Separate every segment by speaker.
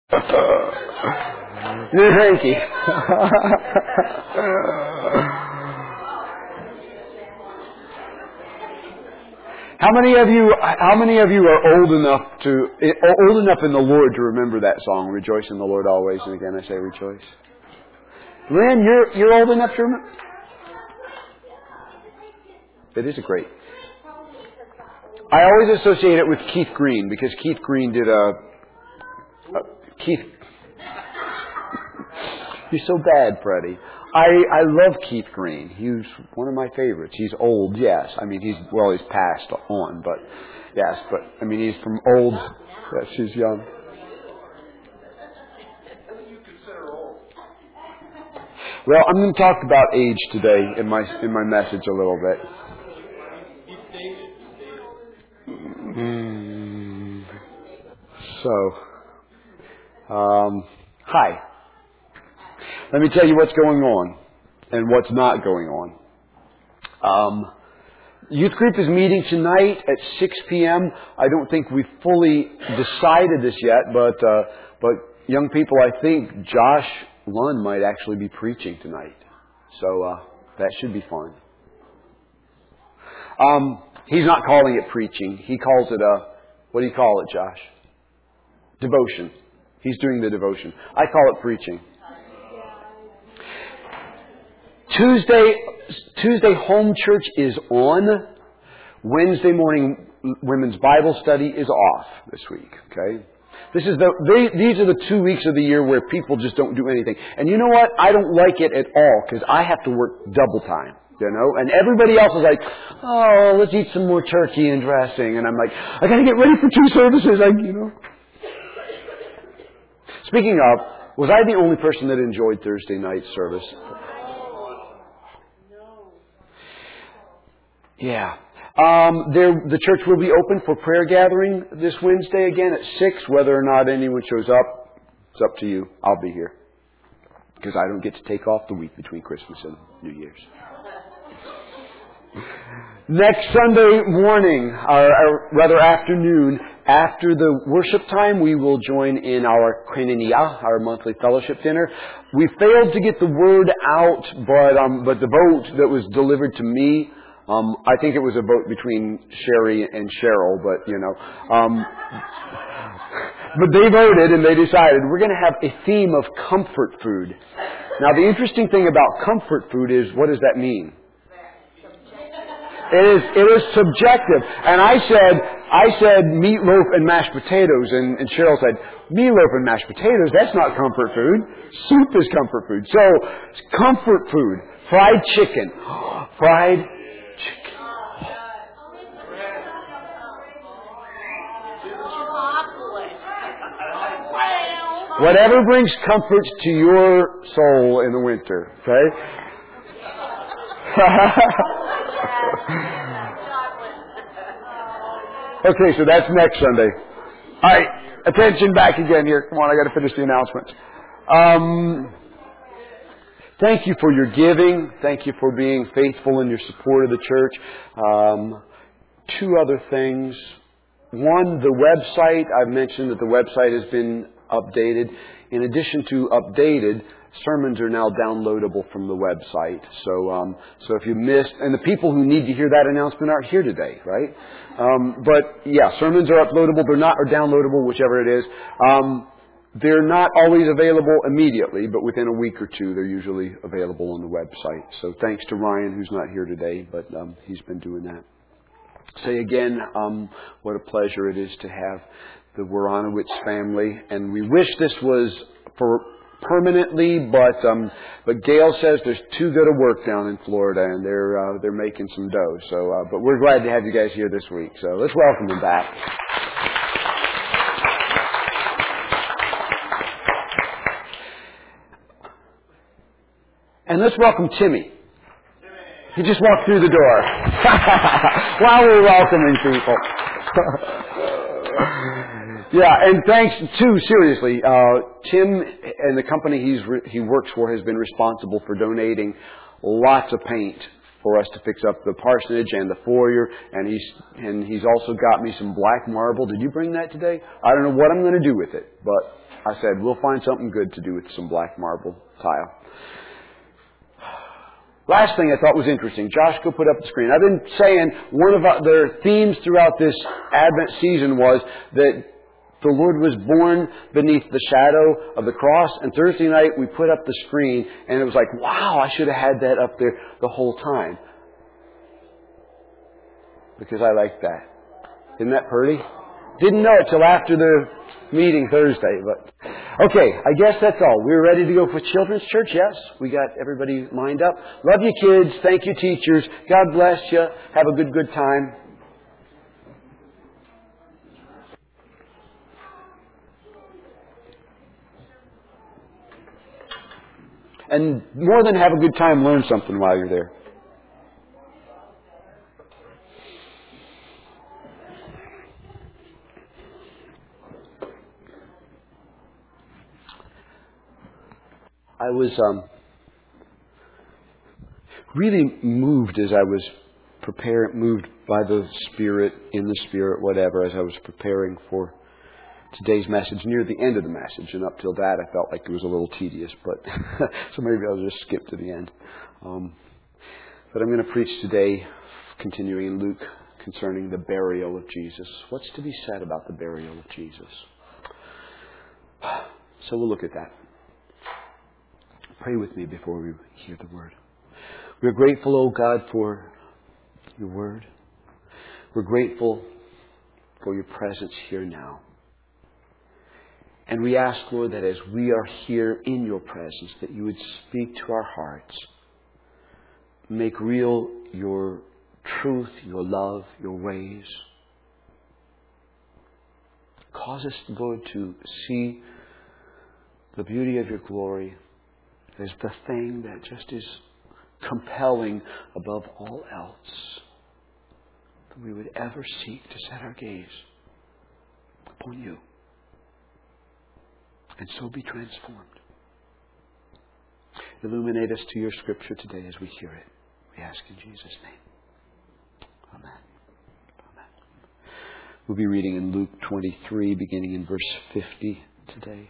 Speaker 1: Thank you. How many of you are old enough in the Lord to remember that song, "Rejoice in the Lord always"? And again, I say rejoice. Lynn, you're old enough to remember. It is a great. I always associate it with Keith Green because Keith Green did Keith. You're so bad, Freddie. I love Keith Green. He's one of my favorites. He's old, yes. I mean, he's passed on, but yes. But I mean, he's from old. Yes, he's young. Well, I'm going to talk about age today in my message a little bit. Hi. Let me tell you what's going on and what's not going on. Youth group is meeting tonight at 6 p.m. I don't think we've fully decided this yet, but young people, I think Josh Lund might actually be preaching tonight. So that should be fun. He's not calling it preaching. He calls it what do you call it, Josh? Devotion. He's doing the devotion. I call it preaching. Tuesday home church is on. Wednesday morning women's Bible study is off this week. Okay, these are the 2 weeks of the year where people just don't do anything. And you know what? I don't like it at all because I have to work double time. You know, and everybody else is like, "Oh, let's eat some more turkey and dressing," and I'm like, "I got to get ready for 2 services." Speaking of, was I the only person that enjoyed Thursday night service? Yeah. The church will be open for prayer gathering this Wednesday again at 6. Whether or not anyone shows up, it's up to you. I'll be here. Because I don't get to take off the week between Christmas and New Year's. Next Sunday morning, or rather afternoon, after the worship time, we will join in our Koinonia, our monthly fellowship dinner. We failed to get the word out, but the vote that was delivered to me, I think it was a vote between Sherry and Cheryl, but but they voted and they decided we're going to have a theme of comfort food. Now, the interesting thing about comfort food is, what does that mean? It is subjective. And I said meatloaf and mashed potatoes, and Cheryl said, meatloaf and mashed potatoes, that's not comfort food. Soup is comfort food. So, comfort food, fried chicken. Fried chicken. Whatever brings comfort to your soul in the winter, okay? Okay, so that's next Sunday. All right, attention back again here. Come on, I got to finish the announcements. Thank you for your giving. Thank you for being faithful in your support of the church. 2 other things. One, the website. I've mentioned that the website has been updated. In addition to updated, sermons are now downloadable from the website. So if you missed, and the people who need to hear that announcement aren't here today, right? But yeah, sermons are uploadable. They're not, or downloadable, whichever it is. They're not always available immediately, but within a week or 2, they're usually available on the website. So thanks to Ryan, who's not here today, but he's been doing that. Say again, what a pleasure it is to have the Woronowitz family, and we wish this was for permanently, but Gail says there's too good a work down in Florida, and they're making some dough. So, but we're glad to have you guys here this week. So let's welcome them back. And let's welcome Timmy. He just walked through the door while we're welcoming people. Yeah, and thanks too, seriously, Tim and the company he works for has been responsible for donating lots of paint for us to fix up the parsonage and the foyer, and he's also got me some black marble. Did you bring that today? I don't know what I'm going to do with it, but I said, we'll find something good to do with some black marble tile. Last thing I thought was interesting. Josh, go put up the screen. I've been saying one of their themes throughout this Advent season was that the Lord was born beneath the shadow of the cross. And Thursday night we put up the screen and it was like, wow, I should have had that up there the whole time. Because I like that. Isn't that pretty? Didn't know it till after the meeting Thursday. But okay, I guess that's all. We're ready to go for Children's Church. Yes, we got everybody lined up. Love you kids. Thank you teachers. God bless you. Have a good time. And more than have a good time, learn something while you're there. I was really moved as I was moved by the Spirit, in the Spirit, whatever, as I was preparing for today's message, near the end of the message. And up till that, I felt like it was a little tedious, but so maybe I'll just skip to the end. But I'm going to preach today, continuing in Luke, concerning the burial of Jesus. What's to be said about the burial of Jesus? So we'll look at that. Pray with me before we hear the Word. We're grateful, O God, for your Word. We're grateful for your presence here now. And we ask, Lord, that as we are here in your presence, that you would speak to our hearts. Make real your truth, your love, your ways. Cause us, Lord, to see the beauty of your glory as the thing that just is compelling above all else that we would ever seek to set our gaze upon you and so be transformed. Illuminate us to your Scripture today as we hear it. We ask in Jesus' name. Amen. Amen. We'll be reading in Luke 23, beginning in verse 50 today.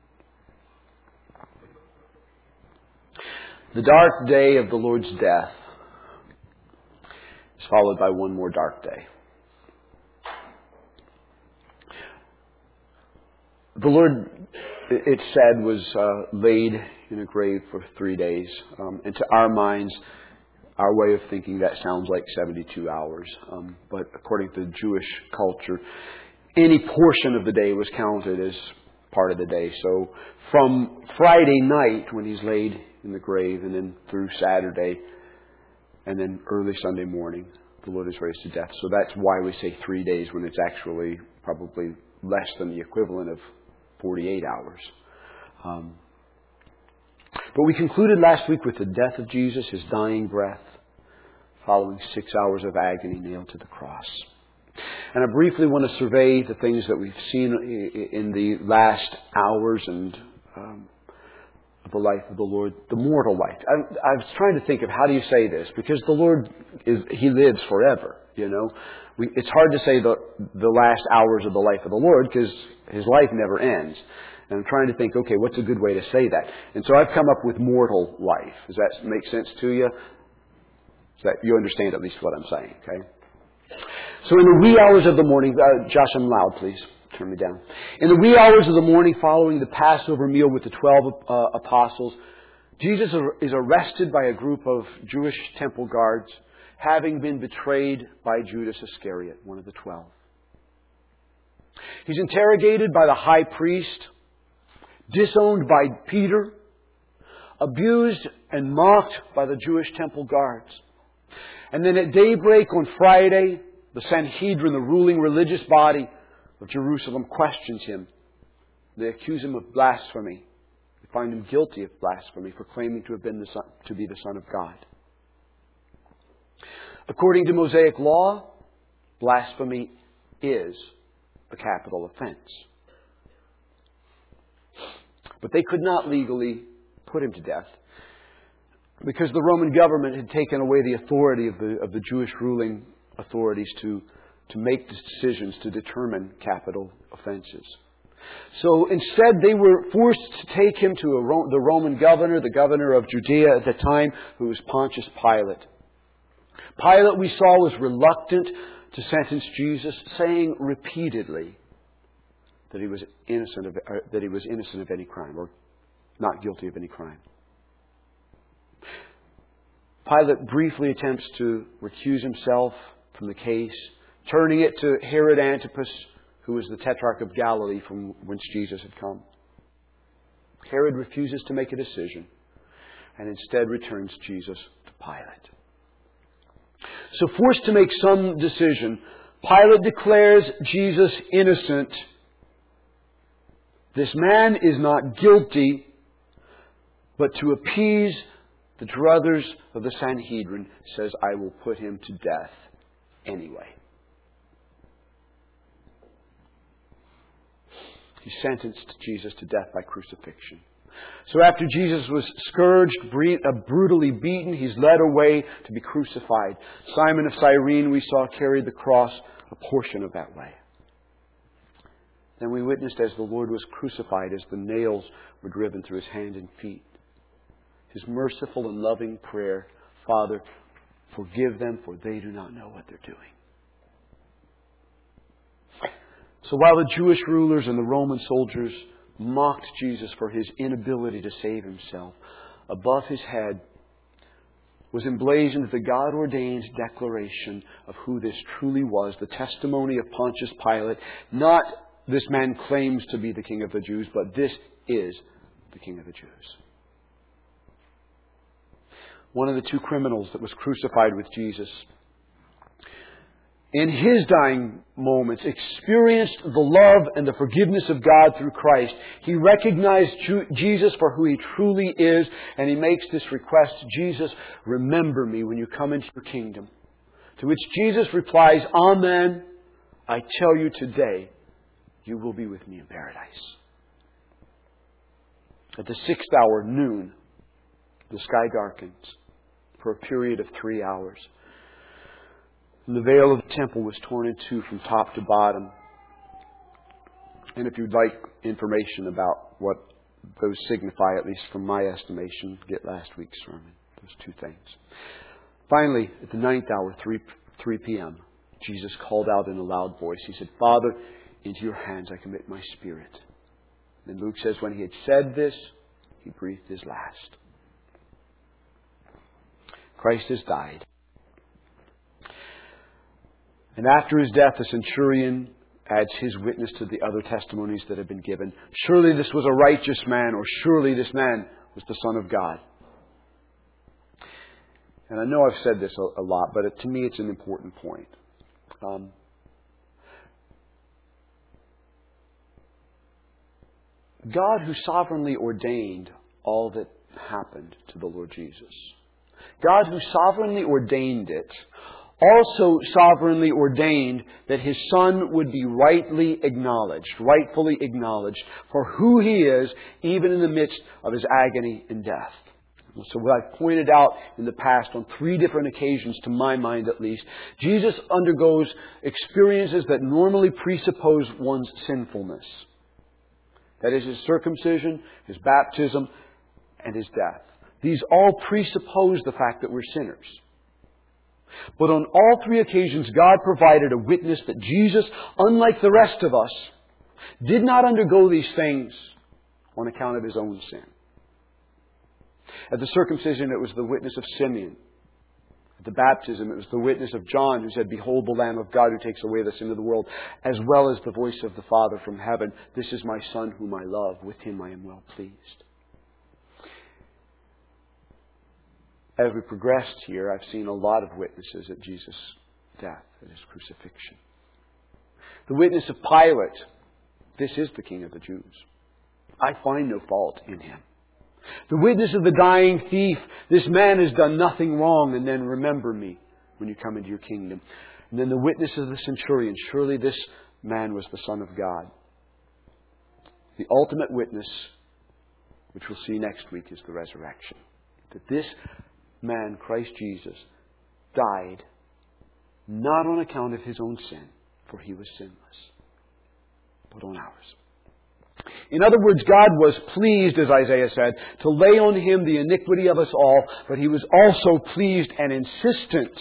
Speaker 1: The dark day of the Lord's death is followed by one more dark day. The Lord, it said, was laid in a grave for 3 days. And to our minds, our way of thinking, that sounds like 72 hours. But according to Jewish culture, any portion of the day was counted as part of the day. So from Friday night, when he's laid in the grave, and then through Saturday, and then early Sunday morning, the Lord is raised to death. So that's why we say 3 days when it's actually probably less than the equivalent of 48 hours. But we concluded last week with the death of Jesus, his dying breath, following 6 hours of agony nailed to the cross. And I briefly want to survey the things that we've seen in the last hours and the life of the Lord, the mortal life. I was trying to think of how do you say this, because the Lord he lives forever. You know, it's hard to say the last hours of the life of the Lord because his life never ends. And I'm trying to think, okay, what's a good way to say that? And so I've come up with mortal life. Does that make sense to you? That you understand at least what I'm saying, okay? So in the wee hours of the morning, Josh, I'm loud, please. Turn me down. In the wee hours of the morning following the Passover meal with the 12 apostles, Jesus is arrested by a group of Jewish temple guards, having been betrayed by Judas Iscariot, one of the 12. He's interrogated by the high priest, disowned by Peter, abused and mocked by the Jewish temple guards. And then at daybreak on Friday, the Sanhedrin, the ruling religious body of Jerusalem, questions him. They accuse him of blasphemy. They find him guilty of blasphemy for claiming to have been to be the Son of God. According to Mosaic law, blasphemy is a capital offense. But they could not legally put him to death because the Roman government had taken away the authority of the Jewish ruling authorities to make decisions to determine capital offenses. So instead, they were forced to take him to the Roman governor, the governor of Judea at the time, who was Pontius Pilate. Pilate, we saw, was reluctant to sentence Jesus, saying repeatedly that he was innocent of any crime, or not guilty of any crime. Pilate briefly attempts to recuse himself from the case, turning it to Herod Antipas, who was the Tetrarch of Galilee from whence Jesus had come. Herod refuses to make a decision and instead returns Jesus to Pilate. So forced to make some decision, Pilate declares Jesus innocent. This man is not guilty, but to appease the druthers of the Sanhedrin, says, I will put him to death anyway. He sentenced Jesus to death by crucifixion. So after Jesus was scourged, brutally beaten, he's led away to be crucified. Simon of Cyrene, we saw, carried the cross a portion of that way. Then we witnessed as the Lord was crucified, as the nails were driven through his hands and feet, his merciful and loving prayer, Father, forgive them, for they do not know what they're doing. So while the Jewish rulers and the Roman soldiers mocked Jesus for his inability to save himself, above his head was emblazoned the God-ordained declaration of who this truly was, the testimony of Pontius Pilate. Not this man claims to be the King of the Jews, but this is the King of the Jews. One of the two criminals that was crucified with Jesus, in his dying moments, experienced the love and the forgiveness of God through Christ. He recognized Jesus for who he truly is, and he makes this request, Jesus, remember me when you come into your kingdom. To which Jesus replies, Amen, I tell you today, you will be with me in paradise. At the 6th hour, noon, the sky darkens for a period of 3 hours. And the veil of the temple was torn in two from top to bottom. And if you'd like information about what those signify, at least from my estimation, get last week's sermon. Those two things. Finally, at the 9th hour, 3 p.m., Jesus called out in a loud voice. He said, Father, into your hands I commit my spirit. And Luke says when he had said this, he breathed his last. Christ has died. And after his death, the centurion adds his witness to the other testimonies that have been given. Surely this was a righteous man, or surely this man was the Son of God. And I know I've said this a lot, but to me it's an important point. God, who sovereignly ordained all that happened to the Lord Jesus, God, who sovereignly ordained it, also sovereignly ordained that His Son would be rightfully acknowledged for who He is, even in the midst of His agony and death. So what I've pointed out in the past on 3 different occasions, to my mind at least, Jesus undergoes experiences that normally presuppose one's sinfulness. That is His circumcision, His baptism, and His death. These all presuppose the fact that we're sinners. But on all 3 occasions, God provided a witness that Jesus, unlike the rest of us, did not undergo these things on account of His own sin. At the circumcision, it was the witness of Simeon. At the baptism, it was the witness of John, who said, Behold the Lamb of God who takes away the sin of the world, as well as the voice of the Father from heaven. This is my Son whom I love. With Him I am well pleased. As we progressed here, I've seen a lot of witnesses at Jesus' death, at His crucifixion. The witness of Pilate, this is the King of the Jews. I find no fault in Him. The witness of the dying thief, this man has done nothing wrong, and then remember me when you come into your kingdom. And then the witness of the centurion, surely this man was the Son of God. The ultimate witness, which we'll see next week, is the resurrection. That this man, Christ Jesus, died not on account of His own sin, for He was sinless, but on ours. In other words, God was pleased, as Isaiah said, to lay on Him the iniquity of us all, but He was also pleased and insistent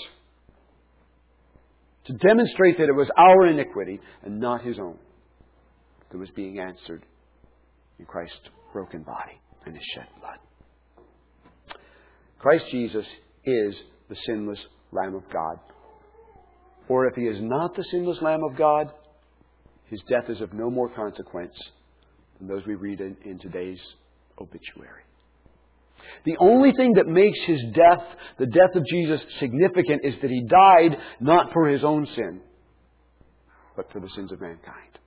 Speaker 1: to demonstrate that it was our iniquity and not His own that was being answered in Christ's broken body and His shed blood. Christ Jesus is the sinless Lamb of God. Or if He is not the sinless Lamb of God, His death is of no more consequence than those we read in today's obituary. The only thing that makes His death, the death of Jesus, significant is that He died not for His own sin, but for the sins of mankind.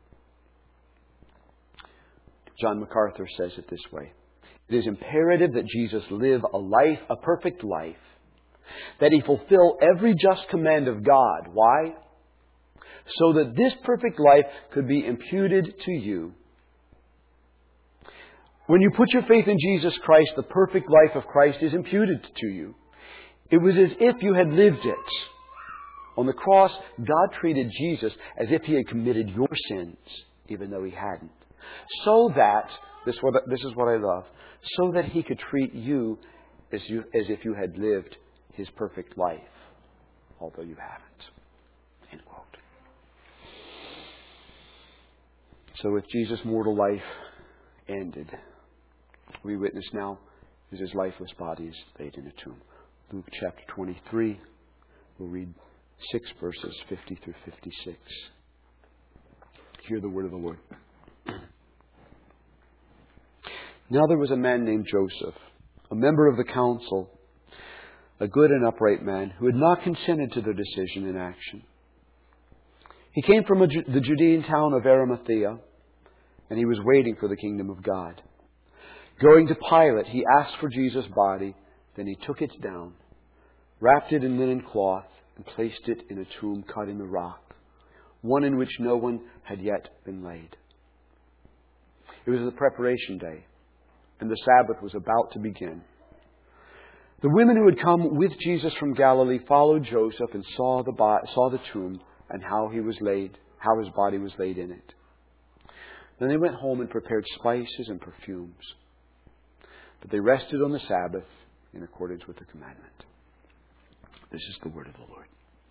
Speaker 1: John MacArthur says it this way: it is imperative that Jesus live a perfect life, that He fulfill every just command of God. Why? So that this perfect life could be imputed to you. When you put your faith in Jesus Christ, the perfect life of Christ is imputed to you. It was as if you had lived it. On the cross, God treated Jesus as if He had committed your sins, even though He hadn't. So that, this is what I love, so that He could treat you as if you had lived His perfect life, although you haven't. End quote. So if Jesus' mortal life ended, we witness now as His lifeless body is laid in a tomb. Luke chapter 23, we'll read 6 verses 50 through 56. Hear the word of the Lord. Now there was a man named Joseph, a member of the council, a good and upright man, who had not consented to their decision and action. He came from the Judean town of Arimathea, and he was waiting for the kingdom of God. Going to Pilate, he asked for Jesus' body. Then he took it down, wrapped it in linen cloth, and placed it in a tomb cut in the rock, one in which no one had yet been laid. It was the preparation day, and the Sabbath was about to begin. The women who had come with Jesus from Galilee followed Joseph and saw the tomb and how his body was laid in it. Then they went home and prepared spices and perfumes. But they rested on the Sabbath in accordance with the commandment. This is the word of the Lord.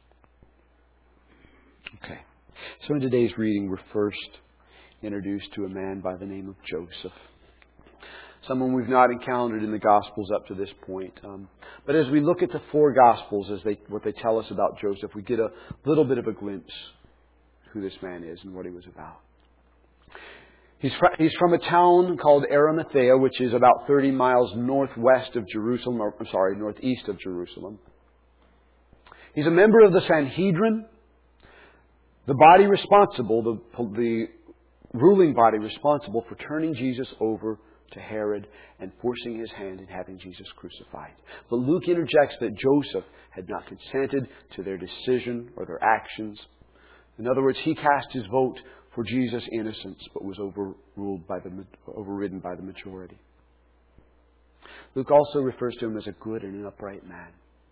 Speaker 1: Okay. So in today's reading, we're first introduced to a man by the name of Joseph. Someone we've not encountered in the Gospels up to this point. But as we look at the 4 Gospels, what they tell us about Joseph, we get a little bit of a glimpse who this man is and what he was about. He's from a town called Arimathea, which is about 30 miles northeast of Jerusalem. He's a member of the Sanhedrin, the body responsible, the ruling body responsible for turning Jesus over to Herod and forcing his hand in having Jesus crucified. But Luke interjects that Joseph had not consented to their decision or their actions. In other words, he cast his vote for Jesus' innocence, but was overridden by the majority. Luke also refers to him as a good and an upright man.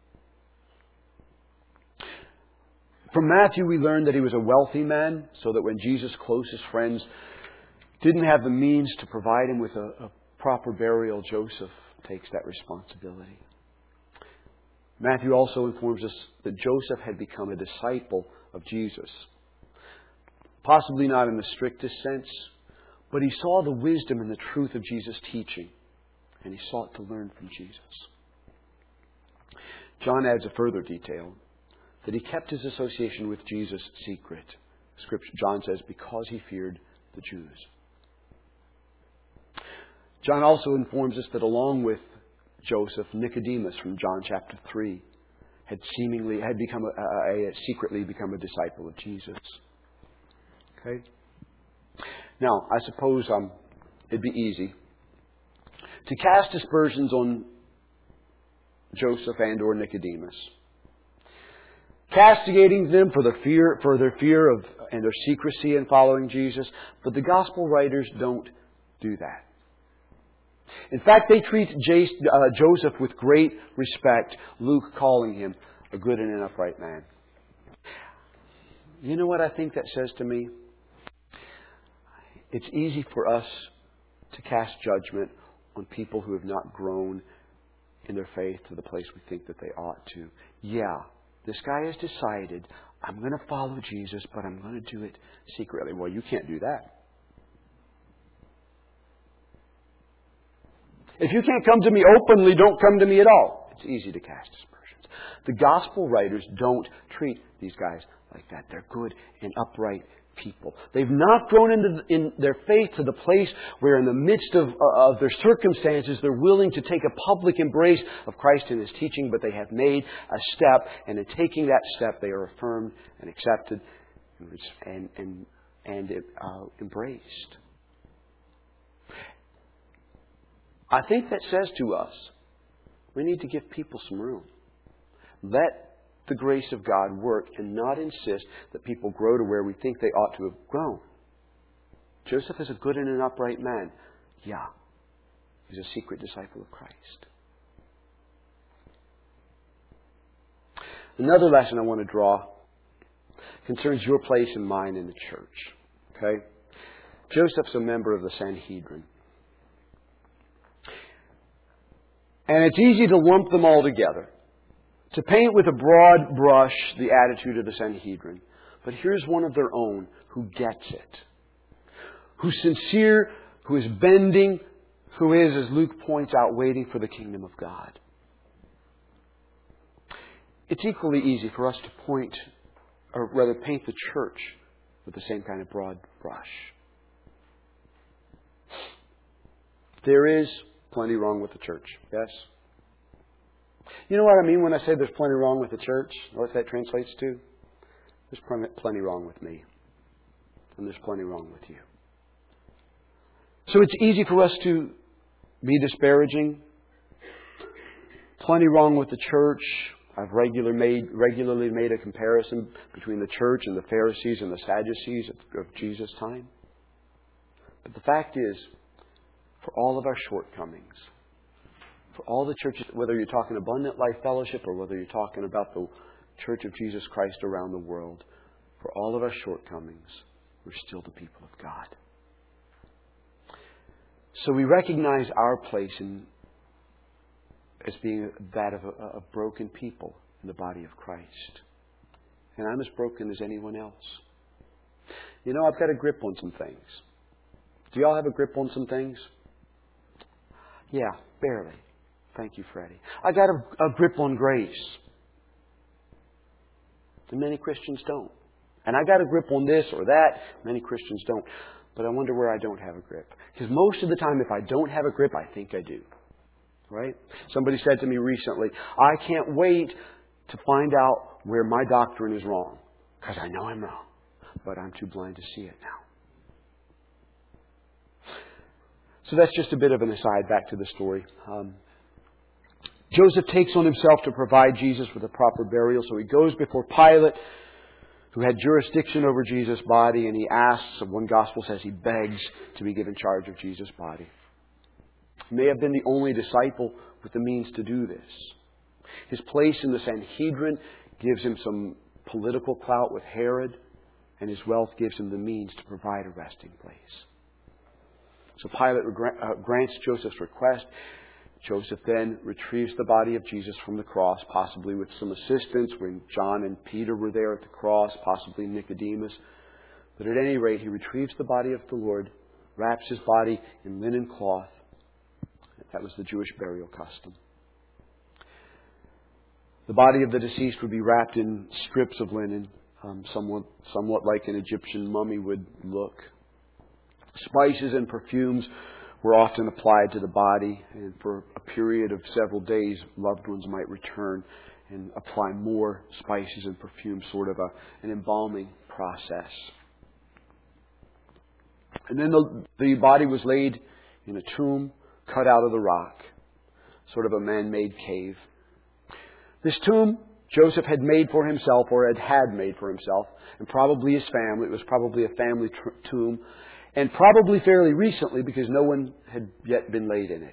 Speaker 1: From Matthew, we learn that he was a wealthy man, so that when Jesus' closest friends didn't have the means to provide him with a proper burial, Joseph takes that responsibility. Matthew also informs us that Joseph had become a disciple of Jesus. Possibly not in the strictest sense, but he saw the wisdom and the truth of Jesus' teaching, and he sought to learn from Jesus. John adds a further detail, that he kept his association with Jesus secret. John says, because he feared the Jews. John also informs us that along with Joseph, Nicodemus from John chapter 3 had secretly become a disciple of Jesus. Okay? Now, I suppose it'd be easy to cast aspersions on Joseph and or Nicodemus, castigating them for their fear of and their secrecy in following Jesus. But the gospel writers don't do that. In fact, they treat Joseph with great respect, Luke calling him a good and an upright man. You know what I think that says to me? It's easy for us to cast judgment on people who have not grown in their faith to the place we think that they ought to. Yeah, this guy has decided, I'm going to follow Jesus, but I'm going to do it secretly. Well, you can't do that. If you can't come to me openly, don't come to me at all. It's easy to cast aspersions. The gospel writers don't treat these guys like that. They're good and upright people. They've not grown in their faith to the place where in the midst of their circumstances they're willing to take a public embrace of Christ and His teaching, but they have made a step, and in taking that step they are affirmed and accepted and embraced. I think that says to us, we need to give people some room. Let the grace of God work and not insist that people grow to where we think they ought to have grown. Joseph is a good and an upright man. Yeah, he's a secret disciple of Christ. Another lesson I want to draw concerns your place and mine in the church. Okay? Joseph's a member of the Sanhedrin. And it's easy to lump them all together, to paint with a broad brush the attitude of the Sanhedrin. But here's one of their own who gets it, who's sincere, who is bending, who is, as Luke points out, waiting for the kingdom of God. It's equally easy for us to point, or rather paint the church with the same kind of broad brush. There is plenty wrong with the church, yes? You know what I mean when I say there's plenty wrong with the church? What that translates to? There's plenty wrong with me. And there's plenty wrong with you. So it's easy for us to be disparaging. Plenty wrong with the church. I've regularly made a comparison between the church and the Pharisees and the Sadducees of Jesus' time. But the fact is, for all of our shortcomings, for all the churches, whether you're talking Abundant Life Fellowship or whether you're talking about the Church of Jesus Christ around the world, for all of our shortcomings, we're still the people of God. So we recognize our place as being that of a broken people in the body of Christ. And I'm as broken as anyone else. You know, I've got a grip on some things. Do y'all have a grip on some things? Yeah, barely. Thank you, Freddie. I got a grip on grace. And many Christians don't. And I got a grip on this or that. Many Christians don't. But I wonder where I don't have a grip. Because most of the time, if I don't have a grip, I think I do. Right? Somebody said to me recently, I can't wait to find out where my doctrine is wrong. Because I know I'm wrong. But I'm too blind to see it now. So that's just a bit of an aside. Back to the story. Joseph takes on himself to provide Jesus with a proper burial. So he goes before Pilate, who had jurisdiction over Jesus' body, and he asks, one gospel says he begs to be given charge of Jesus' body. He may have been the only disciple with the means to do this. His place in the Sanhedrin gives him some political clout with Herod, and his wealth gives him the means to provide a resting place. So Pilate grants Joseph's request. Joseph then retrieves the body of Jesus from the cross, possibly with some assistance when John and Peter were there at the cross, possibly Nicodemus. But at any rate, he retrieves the body of the Lord, wraps his body in linen cloth. That was the Jewish burial custom. The body of the deceased would be wrapped in strips of linen, somewhat like an Egyptian mummy would look. Spices and perfumes were often applied to the body, and for a period of several days, loved ones might return and apply more spices and perfumes, sort of an embalming process. And then the body was laid in a tomb cut out of the rock, sort of a man-made cave. This tomb Joseph had made for himself, or had made for himself, and probably his family. It was probably a family tomb. And probably fairly recently, because no one had yet been laid in it.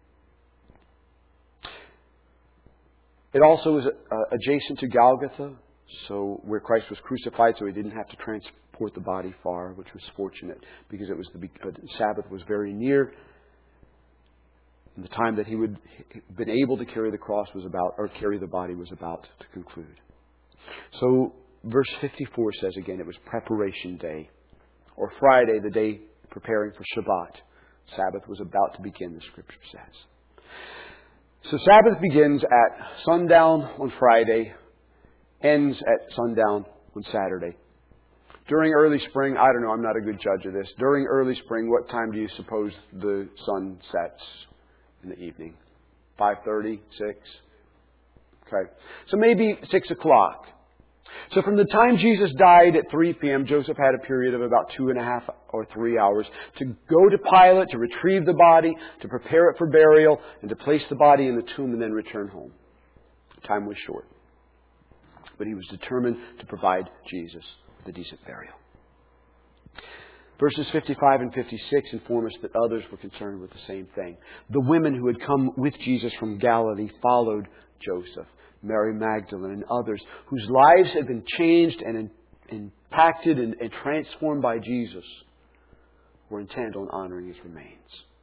Speaker 1: It also was adjacent to Golgotha, so where Christ was crucified, so he didn't have to transport the body far, which was fortunate because the Sabbath was very near. And the time that he would been able to carry the cross was about, or carry the body was about to conclude. So verse 54 says again, it was preparation day, or Friday, the day preparing for Shabbat. Sabbath was about to begin, the Scripture says. So Sabbath begins at sundown on Friday, ends at sundown on Saturday. During early spring, I don't know, I'm not a good judge of this. During early spring, what time do you suppose the sun sets in the evening? 5:30, 6? Okay. So maybe 6 o'clock. So from the time Jesus died at 3 p.m., Joseph had a period of about 2.5 or 3 hours to go to Pilate, to retrieve the body, to prepare it for burial, and to place the body in the tomb and then return home. Time was short. But he was determined to provide Jesus with a decent burial. Verses 55 and 56 inform us that others were concerned with the same thing. The women who had come with Jesus from Galilee followed Joseph, Mary Magdalene, and others whose lives had been changed and impacted and transformed by Jesus were intent on honoring his remains.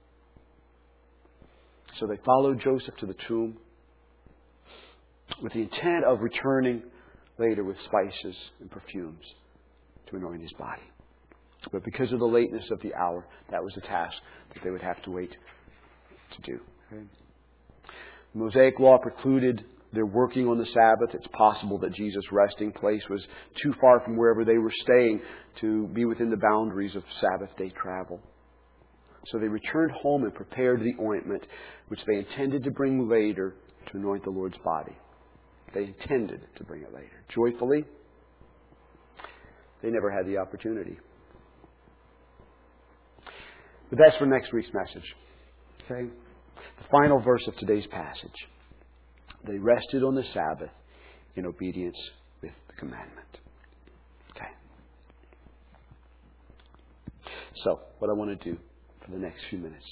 Speaker 1: So they followed Joseph to the tomb with the intent of returning later with spices and perfumes to anoint his body. But because of the lateness of the hour, that was a task that they would have to wait to do. Okay. The Mosaic law precluded their working on the Sabbath. It's possible that Jesus' resting place was too far from wherever they were staying to be within the boundaries of Sabbath day travel. So they returned home and prepared the ointment, which they intended to bring later to anoint the Lord's body. They intended to bring it later. Joyfully, they never had the opportunity. But that's for next week's message. Okay? The final verse of today's passage. They rested on the Sabbath in obedience with the commandment. Okay. So, what I want to do for the next few minutes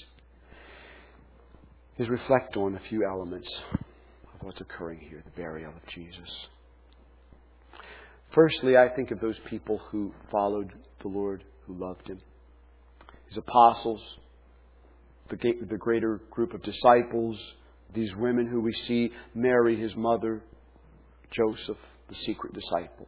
Speaker 1: is reflect on a few elements of what's occurring here, the burial of Jesus. Firstly, I think of those people who followed the Lord, who loved Him. His apostles, the greater group of disciples, these women who we see, Mary, his mother, Joseph, the secret disciple.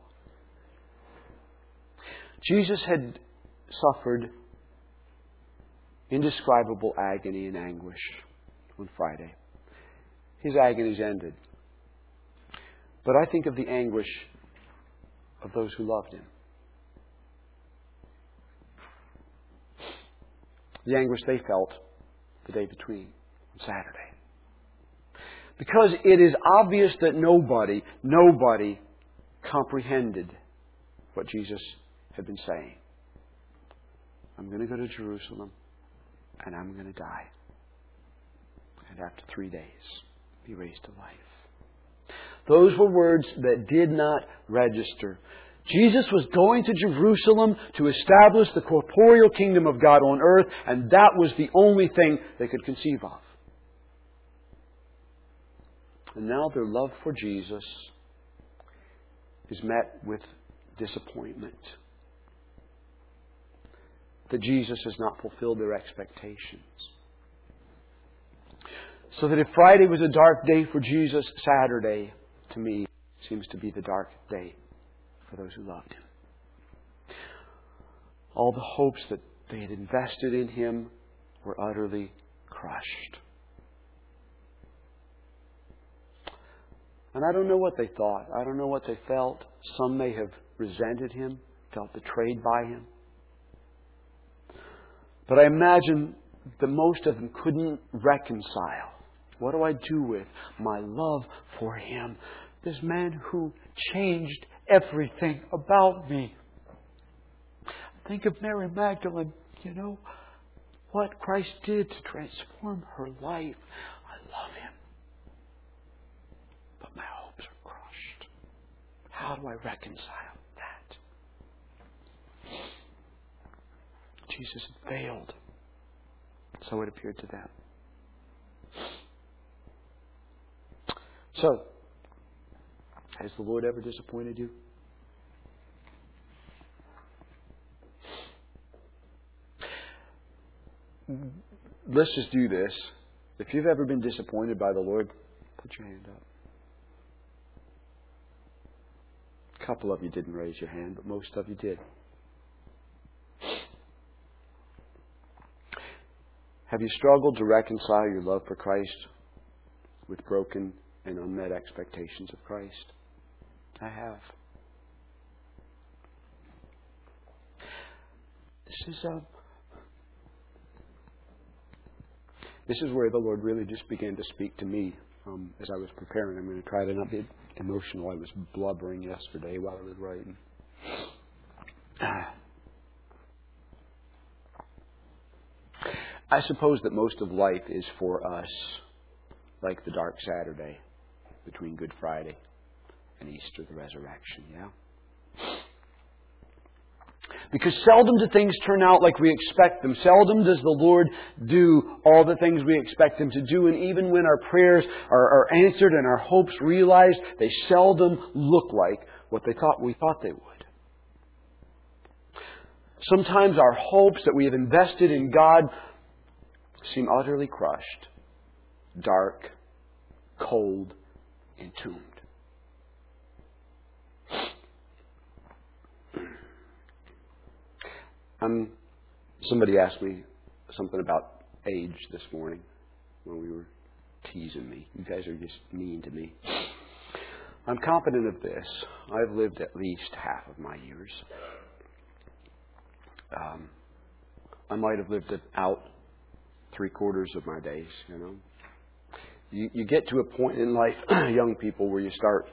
Speaker 1: Jesus had suffered indescribable agony and anguish on Friday. His agonies ended. But I think of the anguish of those who loved Him. The anguish they felt the day between, on Saturday. Because it is obvious that nobody comprehended what Jesus had been saying. I'm going to go to Jerusalem and I'm going to die. And after 3 days, be raised to life. Those were words that did not register. Jesus was going to Jerusalem to establish the corporeal kingdom of God on earth, and that was the only thing they could conceive of. And now their love for Jesus is met with disappointment. That Jesus has not fulfilled their expectations. So that if Friday was a dark day for Jesus, Saturday, to me, seems to be the dark day for those who loved Him. All the hopes that they had invested in Him were utterly crushed. And I don't know what they thought. I don't know what they felt. Some may have resented Him, felt betrayed by Him. But I imagine that most of them couldn't reconcile. What do I do with my love for Him? This man who changed everything about me. Think of Mary Magdalene, what Christ did to transform her life. I love Him. But my hopes are crushed. How do I reconcile that? Jesus had failed. So it appeared to them. So, has the Lord ever disappointed you? let's just do this. If you've ever been disappointed by the Lord, put your hand up. A couple of you didn't raise your hand, but most of you did. Have you struggled to reconcile your love for Christ with broken and unmet expectations of Christ? I have. This is where the Lord really just began to speak to me as I was preparing. I'm going to try to not be emotional. I was blubbering yesterday while I was writing. I suppose that most of life is for us like the dark Saturday between Good Friday and Easter, the resurrection, yeah? Because seldom do things turn out like we expect them. Seldom does the Lord do all the things we expect Him to do. And even when our prayers are answered and our hopes realized, they seldom look like what we thought they would. Sometimes our hopes that we have invested in God seem utterly crushed, dark, cold, entombed. Somebody asked me something about age this morning when we were teasing me. You guys are just mean to me. I'm confident of this. I've lived at least half of my years. I might have lived it out 3/4 of my days, you know. You get to a point in life, young people, where you start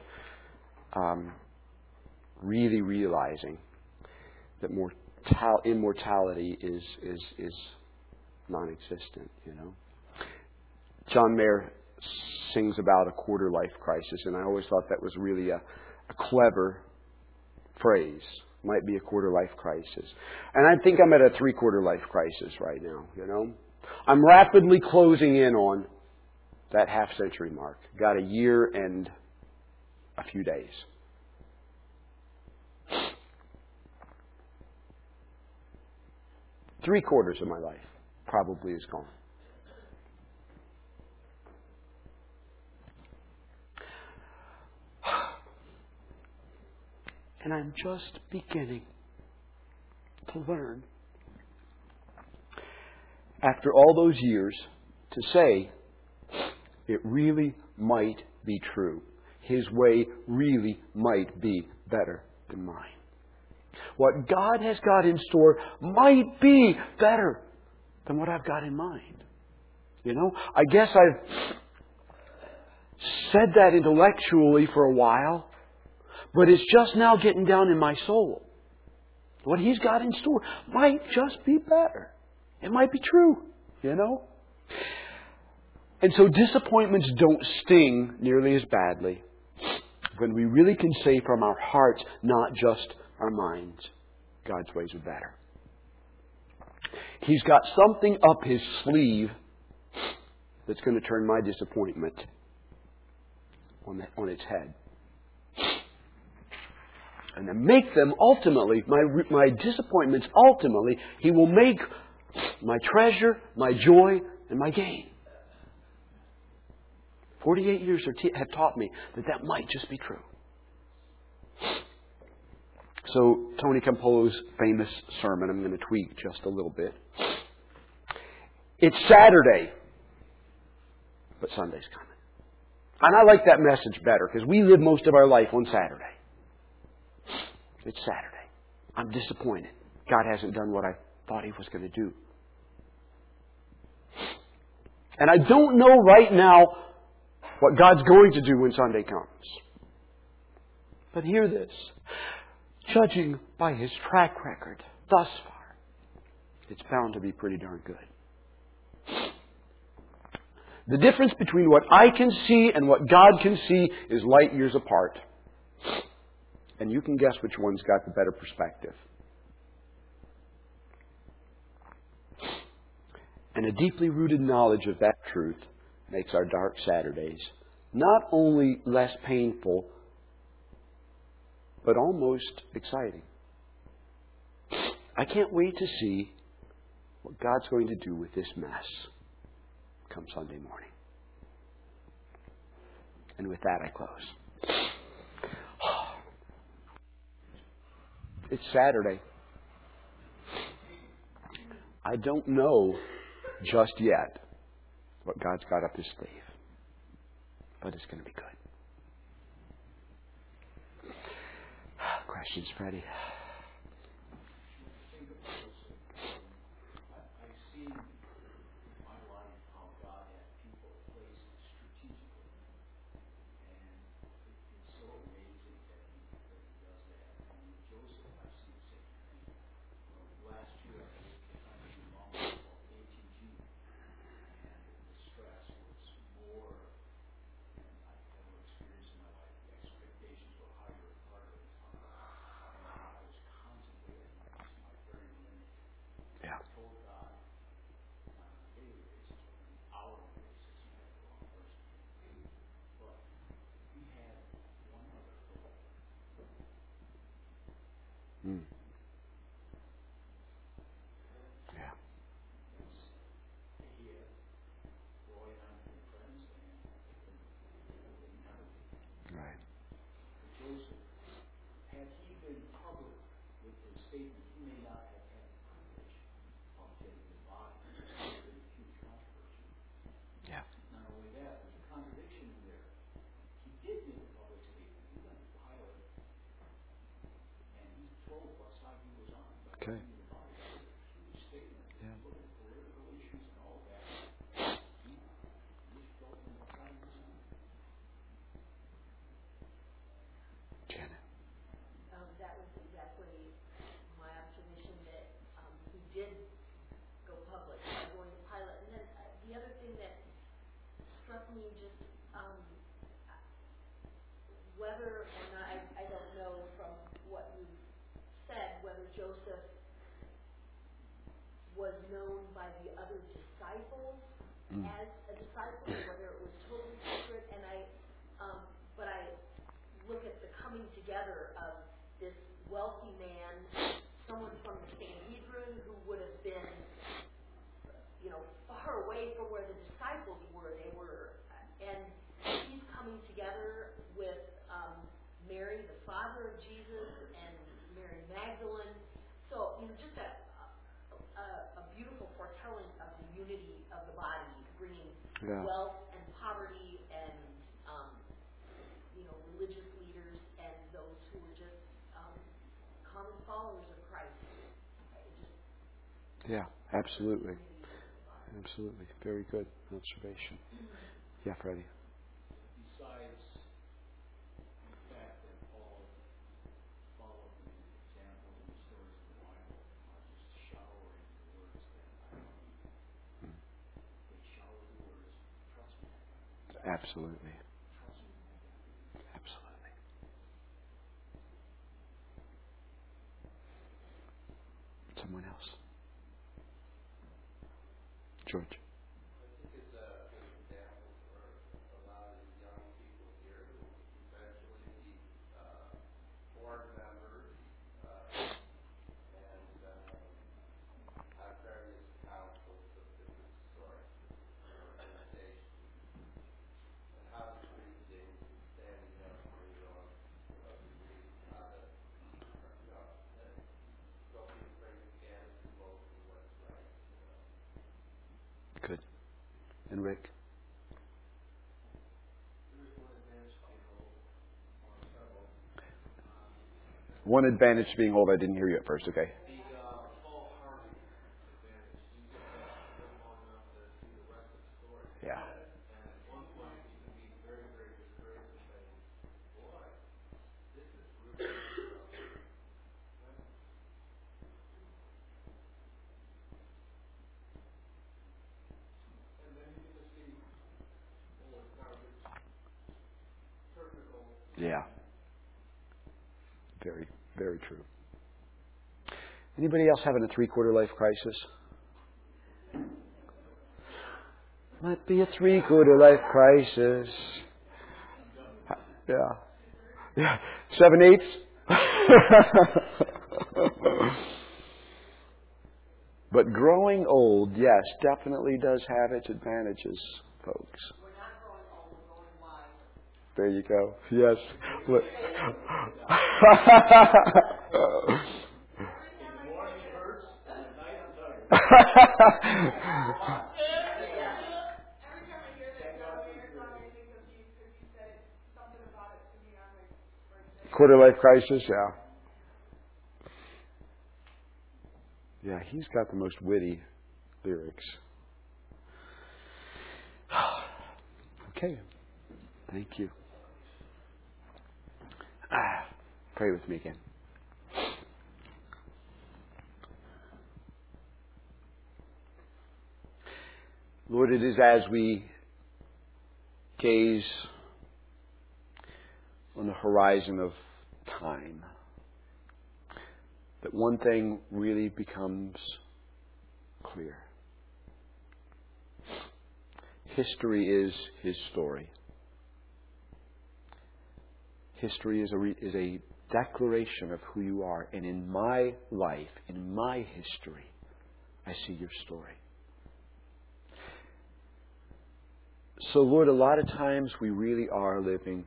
Speaker 1: really realizing that immortality is non-existent, you know. John Mayer sings about a quarter-life crisis, and I always thought that was really a clever phrase. Might be a quarter-life crisis. And I think I'm at a 3/4-life crisis right now, you know. I'm rapidly closing in on that half-century mark. Got a year and a few days. Three-quarters of my life probably is gone. And I'm just beginning to learn, after all those years, to say it really might be true. His way really might be better than mine. What God has got in store might be better than what I've got in mind. You know, I guess I've said that intellectually for a while, but it's just now getting down in my soul. What He's got in store might just be better. It might be true, you know. And so disappointments don't sting nearly as badly when we really can say from our hearts, not just our minds, God's ways are better. He's got something up His sleeve that's going to turn my disappointment on its head. And to make them ultimately, my disappointments ultimately, He will make my treasure, my joy, and my gain. 48 years have taught me that might just be true. So, Tony Campolo's famous sermon, I'm going to tweak just a little bit. It's Saturday, but Sunday's coming. And I like that message better because we live most of our life on Saturday. It's Saturday. I'm disappointed. God hasn't done what I thought He was going to do. And I don't know right now what God's going to do when Sunday comes. But hear this. Judging by His track record thus far, it's bound to be pretty darn good. The difference between what I can see and what God can see is light years apart. And you can guess which one's got the better perspective. And a deeply rooted knowledge of that truth makes our dark Saturdays not only less painful, but almost exciting. I can't wait to see what God's going to do with this mess come Sunday morning. And with that, I close. It's Saturday. I don't know just yet what God's got up His sleeve. But it's going to be good. Questions, Freddie? Mm. Yeah. Right.
Speaker 2: Joseph, had he been public with his statement, he may not have had the privilege of getting his body. There's been a huge controversy.
Speaker 1: Yeah.
Speaker 2: Not only that, there's a contradiction in there. He did make a public statement. He went to Pilate, and he told what side he was on.
Speaker 1: Okay.
Speaker 2: The body. That was a huge statement.
Speaker 1: Yeah.
Speaker 2: Look at the political issues and all that. He told them what side he was on.
Speaker 1: Janet.
Speaker 3: That was exactly my observation, that he did go public by going to Pilate. And then the other thing that struck me, just whether or not, I don't know from what you said, whether Joseph was known by the other disciples as a disciple, whether it was totally secret. And but I look at the coming together of this wealthy man, someone from the Sanhedrin who would have been, far away from where the disciples were. And he's coming together with Mary, the father of Jesus, and Mary Magdalene. So, just a beautiful foretelling of the unity of the body, bringing wealth and poverty and religious leaders and those who were just common followers of Christ.
Speaker 1: Yeah, absolutely. Absolutely. Very good observation. Yeah, Freddie.
Speaker 2: Besides the fact that Paul followed the example in the stories of the Bible, just showering the words that I don't need. They shower the words, trust me.
Speaker 1: Absolutely.
Speaker 2: Trust me.
Speaker 1: Absolutely. Someone else. George.
Speaker 4: I think it's a good example for a lot of these young people here who eventually be board members and have various councils of different sorts and organizations. And how to treat things and standing up for your own beliefs, how to don't be afraid to stand and vote for what's right.
Speaker 1: Good. And Rick? One advantage to being old, I didn't hear you at first, okay? Yeah. Yeah. Very, very true. Anybody else having a 3/4 life crisis? Might be a 3/4 life crisis. Yeah. Yeah. 7/8? But growing old, yes, definitely does have its advantages, folks.
Speaker 3: We're not growing old, we're growing wise.
Speaker 1: There you go. Yes. Look. Quarter life crisis, yeah. Yeah, he's got the most witty lyrics. Okay. Thank you. Pray with me again. Lord, it is as we gaze on the horizon of time that one thing really becomes clear. History is His story. History is a declaration of who you are. And in my life, in my history, I see your story. So, Lord, a lot of times we really are living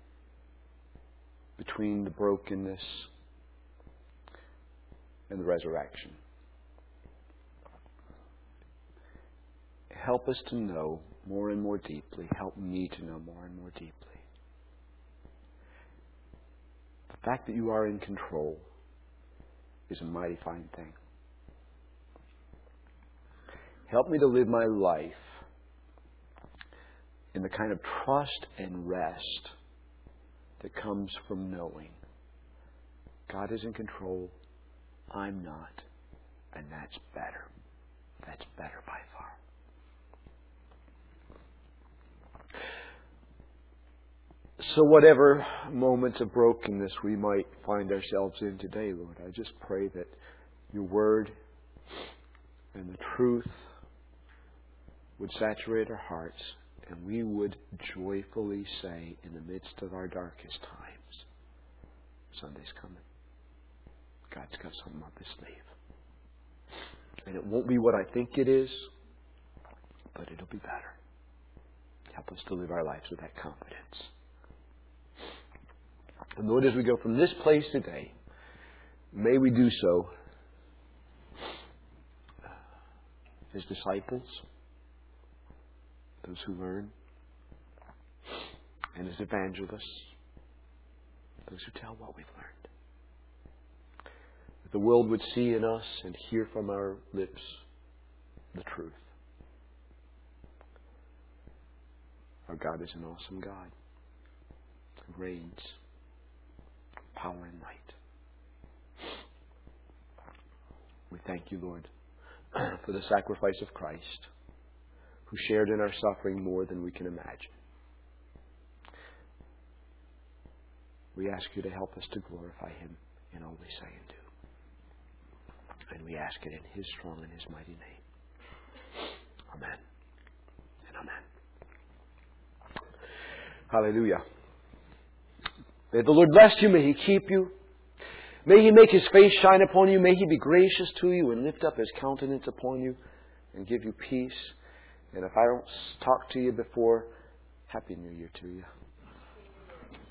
Speaker 1: between the brokenness and the resurrection. Help us to know more and more deeply. Help me to know more and more deeply. The fact that you are in control is a mighty fine thing. Help me to live my life in the kind of trust and rest that comes from knowing God is in control, I'm not, and that's better. That's better by far. So whatever moments of brokenness we might find ourselves in today, Lord, I just pray that your word and the truth would saturate our hearts, and we would joyfully say in the midst of our darkest times, Sunday's coming. God's got something up His sleeve. And it won't be what I think it is, but it'll be better. Help us to live our lives with that confidence. And Lord, as we go from this place today, may we do so as disciples, those who learn, and as evangelists, those who tell what we've learned. That the world would see in us and hear from our lips the truth. Our God is an awesome God who reigns power and might. We thank you, Lord, for the sacrifice of Christ, who shared in our suffering more than we can imagine. We ask you to help us to glorify Him in all we say and do. And we ask it in His strong and His mighty name. Amen and amen. Hallelujah. May the Lord bless you. May He keep you. May He make His face shine upon you. May He be gracious to you and lift up His countenance upon you and give you peace. And if I don't talk to you before, Happy New Year to you.